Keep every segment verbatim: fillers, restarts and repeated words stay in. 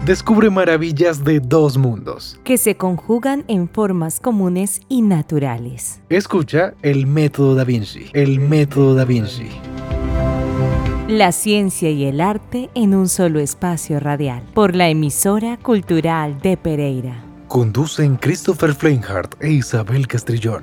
Descubre maravillas de dos mundos que se conjugan en formas comunes y naturales. Escucha el Método Da Vinci. El Método Da Vinci. La ciencia y el arte en un solo espacio radial. Por la emisora cultural de Pereira. Conducen Christopher Fleinhardt e Isabel Castrillón.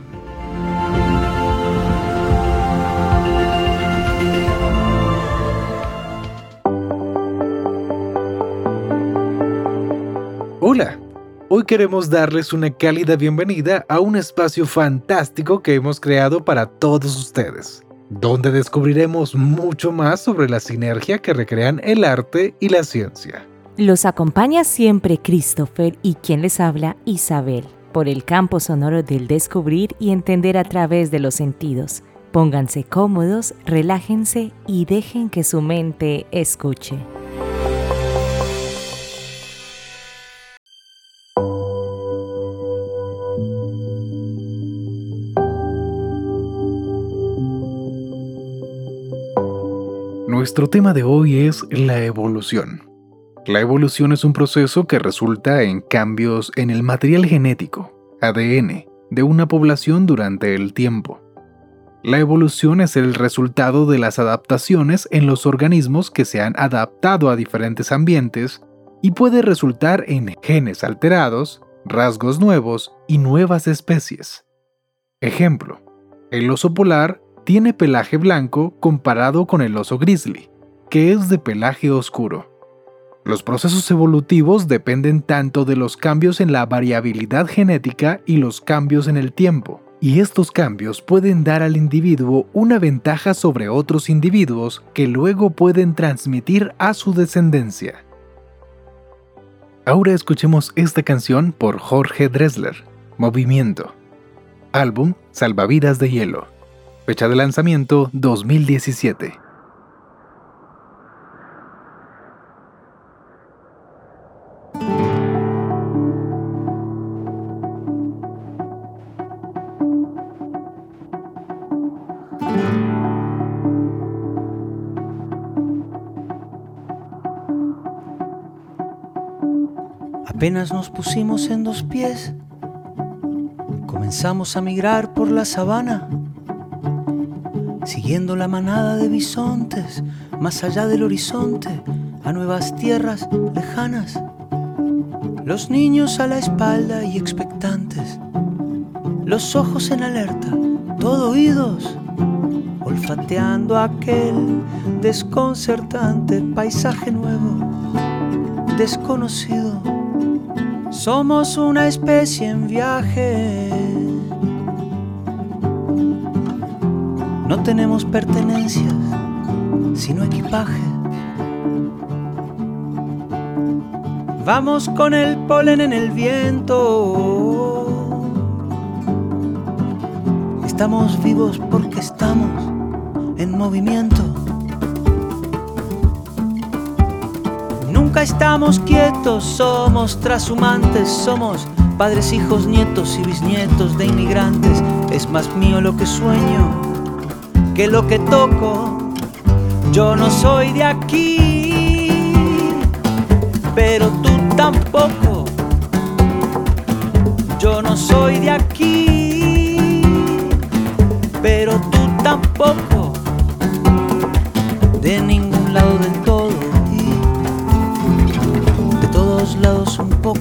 Hola, hoy queremos darles una cálida bienvenida a un espacio fantástico que hemos creado para todos ustedes, donde descubriremos mucho más sobre la sinergia que recrean el arte y la ciencia. Los acompaña siempre Christopher y quien les habla, Isabel, por el campo sonoro del descubrir y entender a través de los sentidos. Pónganse cómodos, relájense y dejen que su mente escuche. Nuestro tema de hoy es la evolución. La evolución es un proceso que resulta en cambios en el material genético, A D N, de una población durante el tiempo. La evolución es el resultado de las adaptaciones en los organismos que se han adaptado a diferentes ambientes y puede resultar en genes alterados, rasgos nuevos y nuevas especies. Ejemplo, el oso polar tiene pelaje blanco comparado con el oso grizzly, que es de pelaje oscuro. Los procesos evolutivos dependen tanto de los cambios en la variabilidad genética y los cambios en el tiempo, y estos cambios pueden dar al individuo una ventaja sobre otros individuos que luego pueden transmitir a su descendencia. Ahora escuchemos esta canción por Jorge Drexler, Movimiento. Álbum Salvavidas de Hielo. Fecha de lanzamiento dos mil diecisiete. Apenas nos pusimos en dos pies, comenzamos a migrar por la sabana, siguiendo la manada de bisontes, más allá del horizonte, a nuevas tierras lejanas. Los niños a la espalda y expectantes, los ojos en alerta, todo oídos, olfateando aquel desconcertante paisaje nuevo, desconocido. Somos una especie en viaje. No tenemos pertenencias, sino equipaje. Vamos con el polen en el viento. Estamos vivos porque estamos en movimiento. Nunca estamos quietos, somos trashumantes, somos padres, hijos, nietos y bisnietos de inmigrantes. Es más mío lo que sueño que lo que toco. Yo no soy de aquí, pero tú tampoco. Yo no soy de aquí, pero tú tampoco. De ningún lado del todo y de todos lados un poco.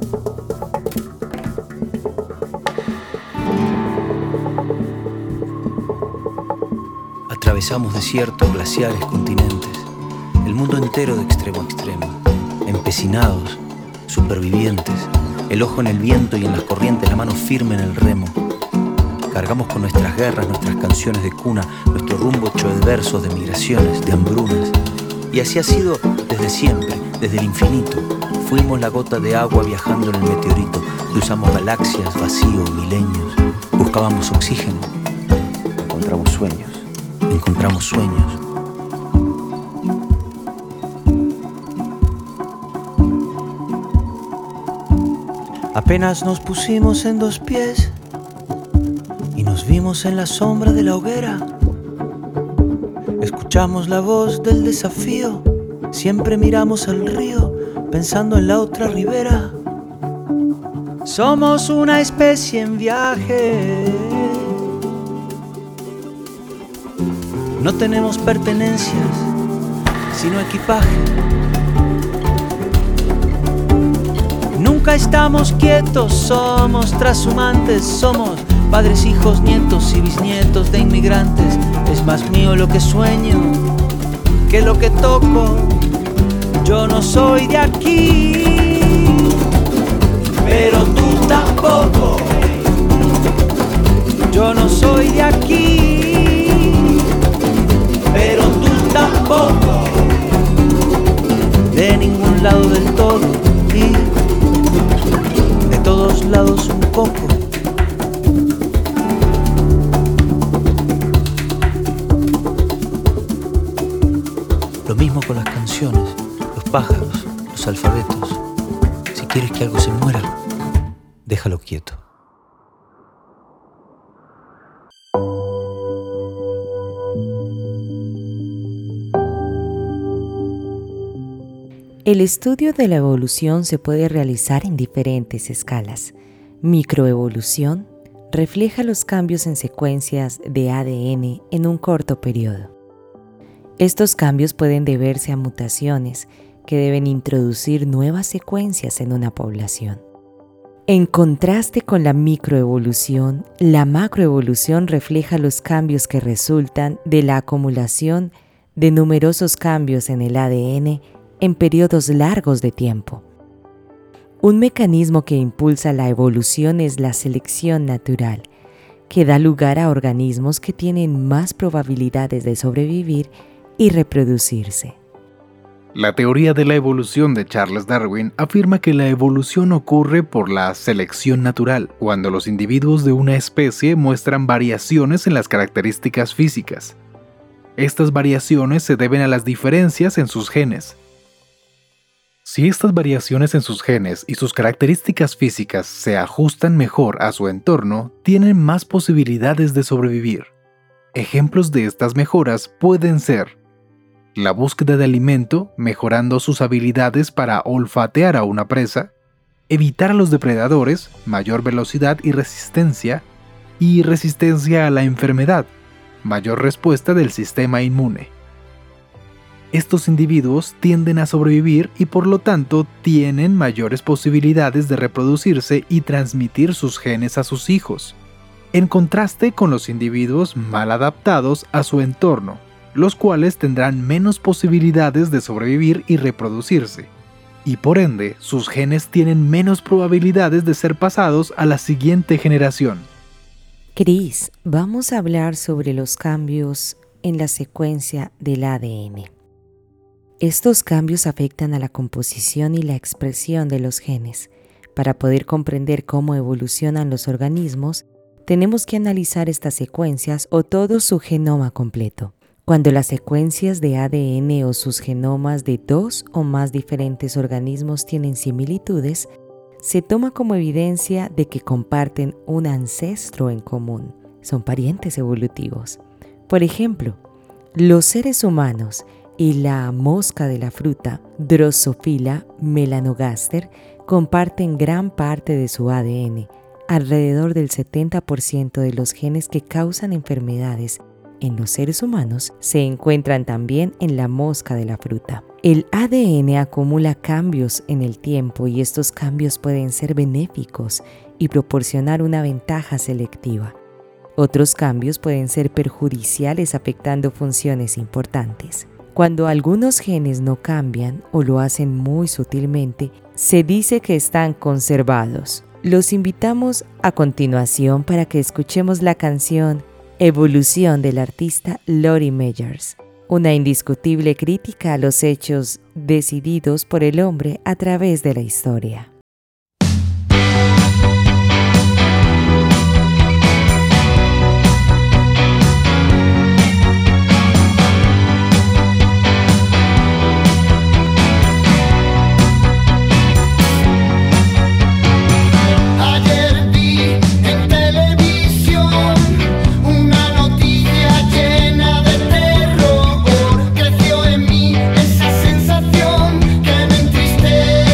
Atravesamos desiertos, glaciares, continentes, el mundo entero de extremo a extremo, empecinados, supervivientes, el ojo en el viento y en las corrientes, la mano firme en el remo. Cargamos con nuestras guerras, nuestras canciones de cuna, nuestro rumbo hecho de versos, de migraciones, de hambrunas. Y así ha sido desde siempre, desde el infinito. Fuimos la gota de agua viajando en el meteorito, cruzamos galaxias, vacío, milenios. Buscábamos oxígeno, encontramos sueños. Encontramos sueños. Apenas nos pusimos en dos pies y nos vimos en la sombra de la hoguera. Escuchamos la voz del desafío, siempre miramos al río, pensando en la otra ribera. Somos una especie en viaje. No tenemos pertenencias, sino equipaje. Nunca estamos quietos, somos trashumantes, somos padres, hijos, nietos y bisnietos de inmigrantes. Es más mío lo que sueño que lo que toco. Yo no soy de aquí, pero tú tampoco. Yo no soy de aquí, pero tú tampoco. De ningún lado del todo y de todos lados un poco. Lo mismo con las canciones, los pájaros, los alfabetos. Si quieres que algo se muera, déjalo quieto. El estudio de la evolución se puede realizar en diferentes escalas. Microevolución refleja los cambios en secuencias de A D N en un corto periodo. Estos cambios pueden deberse a mutaciones que deben introducir nuevas secuencias en una población. En contraste con la microevolución, la macroevolución refleja los cambios que resultan de la acumulación de numerosos cambios en el A D N en periodos largos de tiempo. Un mecanismo que impulsa la evolución es la selección natural, que da lugar a organismos que tienen más probabilidades de sobrevivir y reproducirse. La teoría de la evolución de Charles Darwin afirma que la evolución ocurre por la selección natural, cuando los individuos de una especie muestran variaciones en las características físicas. Estas variaciones se deben a las diferencias en sus genes. Si estas variaciones en sus genes y sus características físicas se ajustan mejor a su entorno, tienen más posibilidades de sobrevivir. Ejemplos de estas mejoras pueden ser la búsqueda de alimento, mejorando sus habilidades para olfatear a una presa, evitar a los depredadores, mayor velocidad y resistencia, y resistencia a la enfermedad, mayor respuesta del sistema inmune. Estos individuos tienden a sobrevivir y por lo tanto tienen mayores posibilidades de reproducirse y transmitir sus genes a sus hijos, en contraste con los individuos mal adaptados a su entorno, los cuales tendrán menos posibilidades de sobrevivir y reproducirse, y por ende sus genes tienen menos probabilidades de ser pasados a la siguiente generación. Cris, vamos a hablar sobre los cambios en la secuencia del A D N. Estos cambios afectan a la composición y la expresión de los genes. Para poder comprender cómo evolucionan los organismos, tenemos que analizar estas secuencias o todo su genoma completo. Cuando las secuencias de A D N o sus genomas de dos o más diferentes organismos tienen similitudes, se toma como evidencia de que comparten un ancestro en común. Son parientes evolutivos. Por ejemplo, los seres humanos y la mosca de la fruta, Drosophila melanogaster, comparten gran parte de su A D N. Alrededor del setenta por ciento de los genes que causan enfermedades en los seres humanos se encuentran también en la mosca de la fruta. El A D N acumula cambios en el tiempo y estos cambios pueden ser benéficos y proporcionar una ventaja selectiva. Otros cambios pueden ser perjudiciales afectando funciones importantes. Cuando algunos genes no cambian o lo hacen muy sutilmente, se dice que están conservados. Los invitamos a continuación para que escuchemos la canción Evolución del artista Lori Meyers, una indiscutible crítica a los hechos decididos por el hombre a través de la historia. Creció en mí esa sensación que me entristece.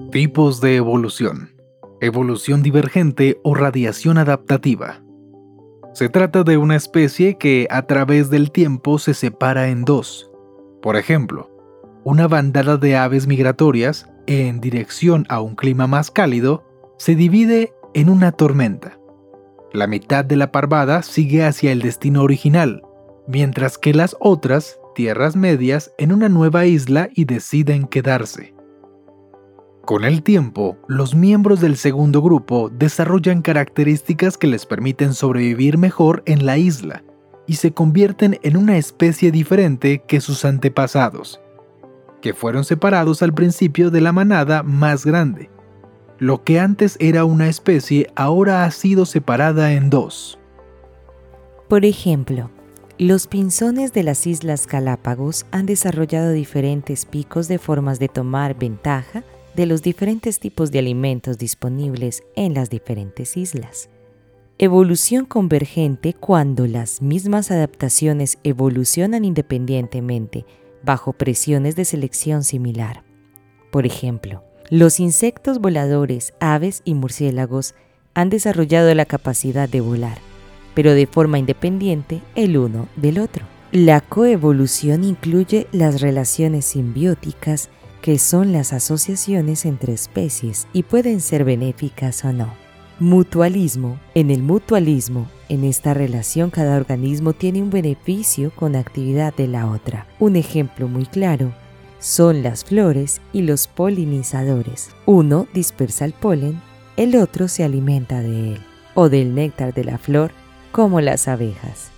Tipos de evolución. Evolución divergente o radiación adaptativa. Se trata de una especie que a través del tiempo se separa en dos. Por ejemplo, una bandada de aves migratorias, en dirección a un clima más cálido, se divide en una tormenta. La mitad de la parvada sigue hacia el destino original, mientras que las otras, tierras medias, en una nueva isla y deciden quedarse. Con el tiempo, los miembros del segundo grupo desarrollan características que les permiten sobrevivir mejor en la isla y se convierten en una especie diferente que sus antepasados, que fueron separados al principio de la manada más grande. Lo que antes era una especie ahora ha sido separada en dos. Por ejemplo, los pinzones de las Islas Galápagos han desarrollado diferentes picos de formas de tomar ventaja de los diferentes tipos de alimentos disponibles en las diferentes islas. Evolución convergente cuando las mismas adaptaciones evolucionan independientemente bajo presiones de selección similar. Por ejemplo, los insectos voladores, aves y murciélagos han desarrollado la capacidad de volar, pero de forma independiente el uno del otro. La coevolución incluye las relaciones simbióticas, que son las asociaciones entre especies y pueden ser benéficas o no. Mutualismo. En el mutualismo, en esta relación cada organismo tiene un beneficio con la actividad de la otra. Un ejemplo muy claro son las flores y los polinizadores. Uno dispersa el polen, el otro se alimenta de él, o del néctar de la flor, como las abejas.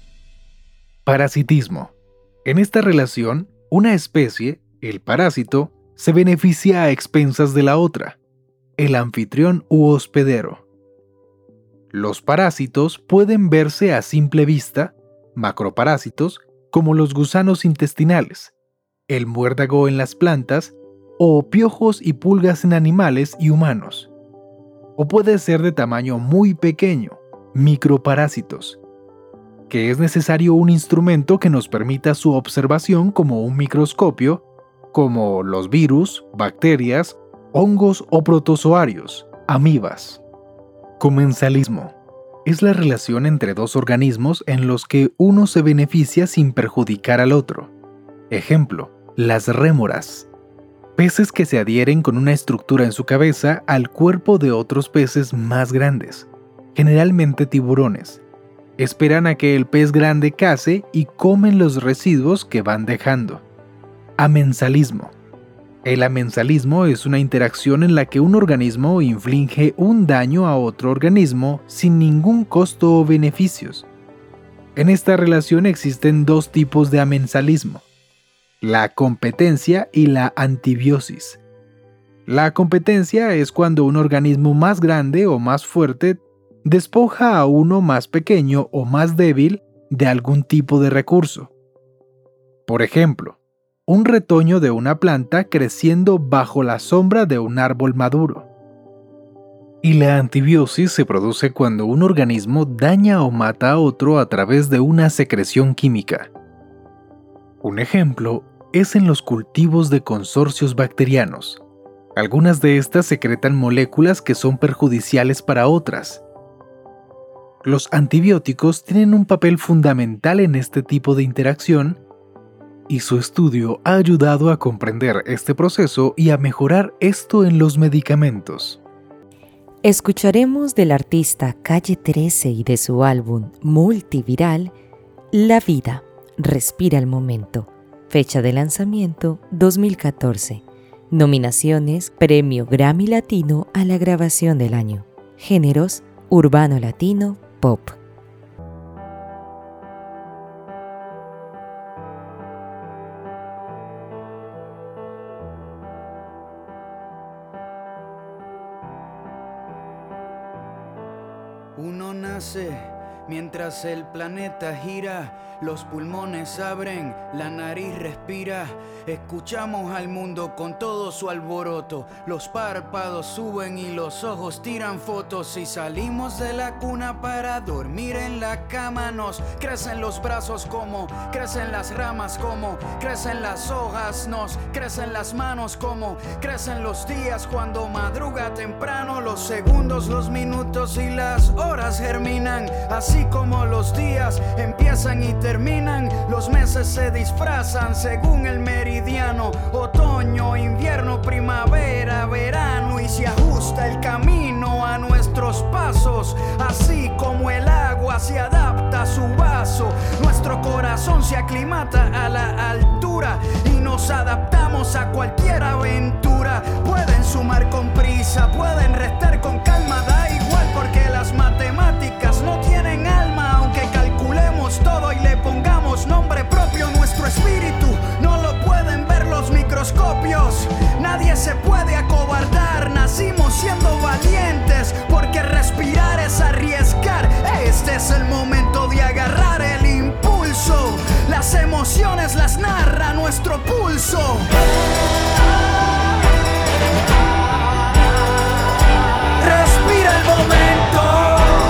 Parasitismo. En esta relación, una especie, el parásito, se beneficia a expensas de la otra, el anfitrión u hospedero. Los parásitos pueden verse a simple vista, macroparásitos, como los gusanos intestinales, el muérdago en las plantas, o piojos y pulgas en animales y humanos. O puede ser de tamaño muy pequeño, microparásitos, que es necesario un instrumento que nos permita su observación como un microscopio, como los virus, bacterias, hongos o protozoarios, amibas. Comensalismo. Es la relación entre dos organismos en los que uno se beneficia sin perjudicar al otro. Ejemplo, las rémoras. Peces que se adhieren con una estructura en su cabeza al cuerpo de otros peces más grandes, generalmente tiburones. Esperan a que el pez grande case y comen los residuos que van dejando. Amensalismo. El amensalismo es una interacción en la que un organismo inflige un daño a otro organismo sin ningún costo o beneficios. En esta relación existen dos tipos de amensalismo: la competencia y la antibiosis. La competencia es cuando un organismo más grande o más fuerte despoja a uno más pequeño o más débil de algún tipo de recurso. Por ejemplo, un retoño de una planta creciendo bajo la sombra de un árbol maduro. Y la antibiosis se produce cuando un organismo daña o mata a otro a través de una secreción química. Un ejemplo es en los cultivos de consorcios bacterianos. Algunas de estas secretan moléculas que son perjudiciales para otras. Los antibióticos tienen un papel fundamental en este tipo de interacción, y su estudio ha ayudado a comprender este proceso y a mejorar esto en los medicamentos. Escucharemos del artista Calle trece y de su álbum multiviral La vida, respira el momento. Fecha de lanzamiento dos mil catorce. Nominaciones: Premio Grammy Latino a la grabación del año. Géneros: urbano latino, pop. Uno nace Mientras el planeta gira, los pulmones abren, la nariz respira. Escuchamos al mundo con todo su alboroto. Los párpados suben y los ojos tiran fotos. Y salimos de la cuna para dormir en la cama. Nos crecen los brazos como crecen las ramas, como crecen las hojas. Nos crecen las manos como crecen los días cuando madruga temprano. Los segundos, los minutos y las horas germinan. Así como los días empiezan y terminan, los meses se disfrazan según el meridiano. Otoño, invierno, primavera, verano. Y se ajusta el camino a nuestros pasos. Así como el agua se adapta a su vaso, nuestro corazón se aclimata a la altura y nos adaptamos a cualquier aventura. Pueden sumar con prisa, pueden restar con calma, da igual porque las matemáticas no tienen alma. Aunque calculemos todo y le pongamos nombre propio, nuestro espíritu no lo pueden ver los microscopios. Nadie se puede acobardar, nacimos siendo valientes, porque respirar es arriesgar. Este es el momento de agarrar el impulso. Las emociones las narra nuestro pulso. Respira el momento.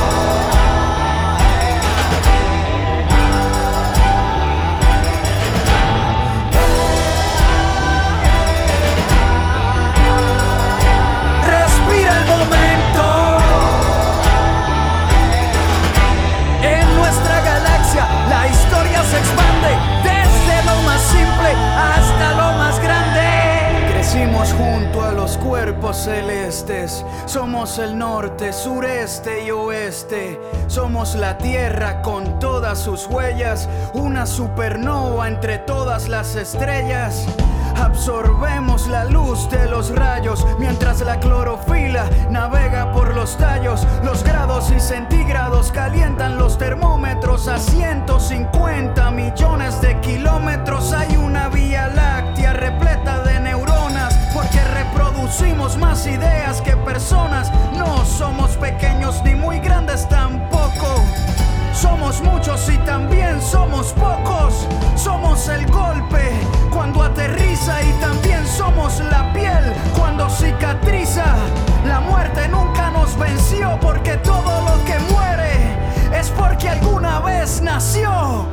La historia se expande desde lo más simple hasta lo más grande. Crecimos junto a los cuerpos celestes. Somos el norte, sureste y oeste. Somos la tierra con todas sus huellas. Una supernova entre todas las estrellas. Absorbemos la luz de los rayos mientras la clorofila navega por los tallos. Los grados y centígrados calientan los termómetros a ciento cincuenta millones de kilómetros. Hay una vía láctea repleta de neuronas porque reproducimos más ideas que personas. No somos pequeños ni muy grandes tampoco. Somos muchos y también somos pocos. Somos el golpe cuando aterriza y también somos la piel cuando cicatriza. La muerte nunca nos venció porque todo lo que muere es porque alguna vez nació.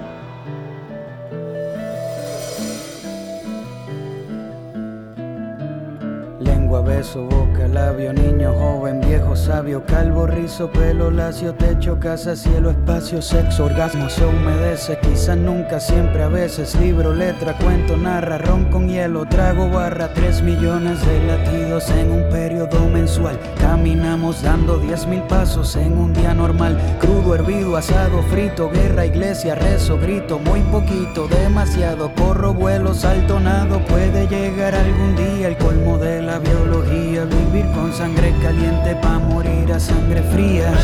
Lengua, beso, boca, labio, niño, joven, viejo, sabio, calvo, rizo, pelo, lacio, techo, casa, cielo, espacio, sexo, orgasmo, se humedece, quizás nunca, siempre, a veces, libro, letra, cuento, narra, ron con hielo, trago, barra, tres millones de latidos en un periodo mensual. Caminamos dando diez mil pasos en un día normal. Crudo, hervido, asado, frito, guerra, iglesia, rezo, grito, muy poquito, demasiado, corro, vuelo, salto, nado, puede llegar algún día el colmo de la biología, vivir con sangre caliente pa' morir a sangre fría.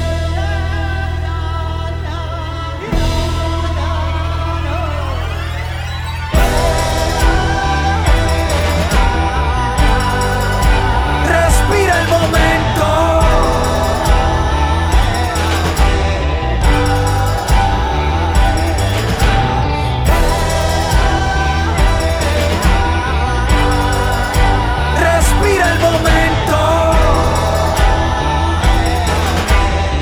Respira el momento. Respira el momento.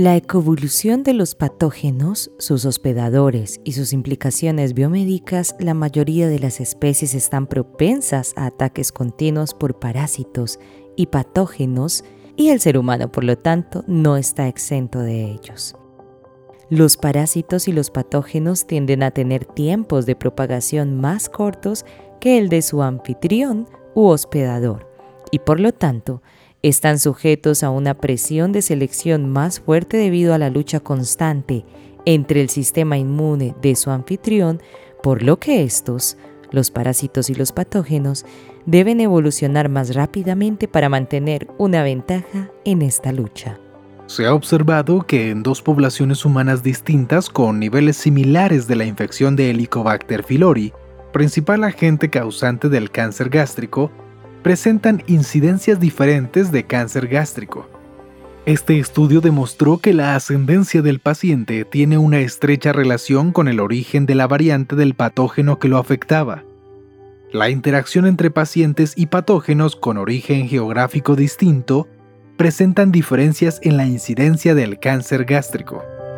La ecoevolución de los patógenos, sus hospedadores y sus implicaciones biomédicas, la mayoría de las especies están propensas a ataques continuos por parásitos y patógenos, y el ser humano, por lo tanto, no está exento de ellos. Los parásitos y los patógenos tienden a tener tiempos de propagación más cortos que el de su anfitrión u hospedador, y por lo tanto, están sujetos a una presión de selección más fuerte debido a la lucha constante entre el sistema inmune de su anfitrión, por lo que estos, los parásitos y los patógenos, deben evolucionar más rápidamente para mantener una ventaja en esta lucha. Se ha observado que en dos poblaciones humanas distintas con niveles similares de la infección de Helicobacter pylori, principal agente causante del cáncer gástrico, presentan incidencias diferentes de cáncer gástrico. Este estudio demostró que la ascendencia del paciente tiene una estrecha relación con el origen de la variante del patógeno que lo afectaba. La interacción entre pacientes y patógenos con origen geográfico distinto presentan diferencias en la incidencia del cáncer gástrico.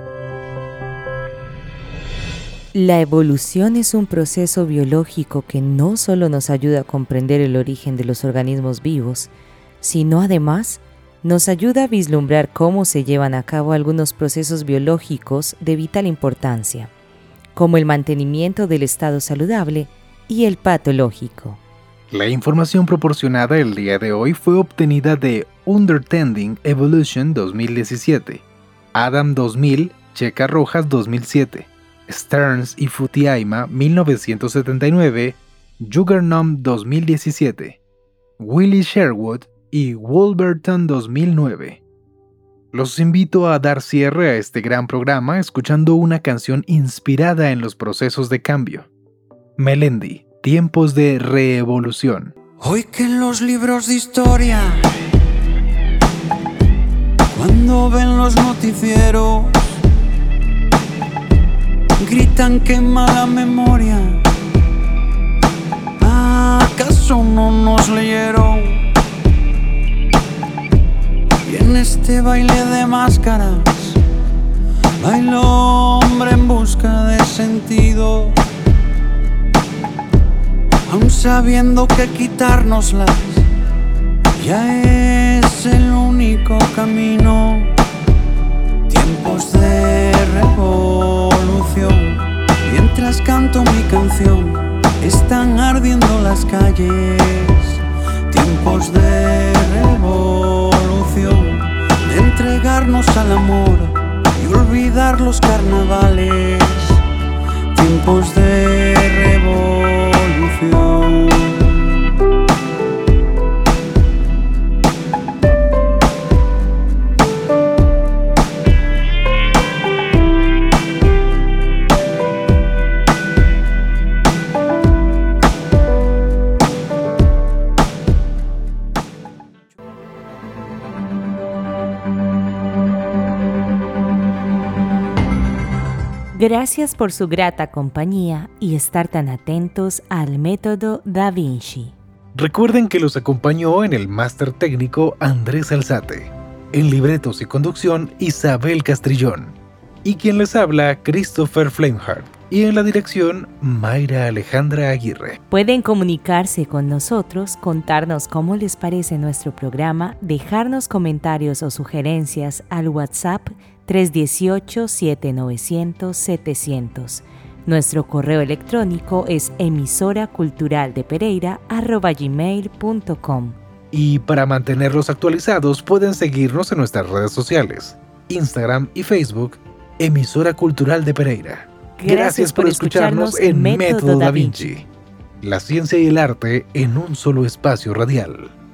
La evolución es un proceso biológico que no solo nos ayuda a comprender el origen de los organismos vivos, sino además nos ayuda a vislumbrar cómo se llevan a cabo algunos procesos biológicos de vital importancia, como el mantenimiento del estado saludable y el patológico. La información proporcionada el día de hoy fue obtenida de Understanding Evolution dos mil diecisiete, Adam dos mil, Checa Rojas dos mil siete, Stearns y Futiaima mil novecientos setenta y nueve, Juggernaut dos mil diecisiete, Willie Sherwood y Wolverton dos mil nueve. Los invito a dar cierre a este gran programa escuchando una canción inspirada en los procesos de cambio. Melendi, Tiempos de Reevolución. Hoy que en los libros de historia, cuando ven los noticieros, gritan que mala memoria, ¿acaso no nos leyeron? Y en este baile de máscaras baila hombre en busca de sentido, aun sabiendo que quitárnoslas ya es el único camino. Tiempos de revolución, mientras canto mi canción, están ardiendo las calles. Tiempos de revolución, de entregarnos al amor y olvidar los carnavales. Tiempos de revolución. Gracias por su grata compañía y estar tan atentos al método Da Vinci. Recuerden que los acompañó en el máster técnico Andrés Alzate, en libretos y conducción Isabel Castrillón, y quien les habla Christopher Flameheart, y en la dirección Mayra Alejandra Aguirre. Pueden comunicarse con nosotros, contarnos cómo les parece nuestro programa, dejarnos comentarios o sugerencias al WhatsApp tres uno ocho, siete nueve cero cero, siete cero cero. Nuestro correo electrónico es emisoraculturaldepereira arroba gmail punto com. Y para mantenerlos actualizados pueden seguirnos en nuestras redes sociales, Instagram y Facebook, Emisora Cultural de Pereira. Gracias, Gracias por, por escucharnos en Método Da Vinci. La ciencia y el arte en un solo espacio radial.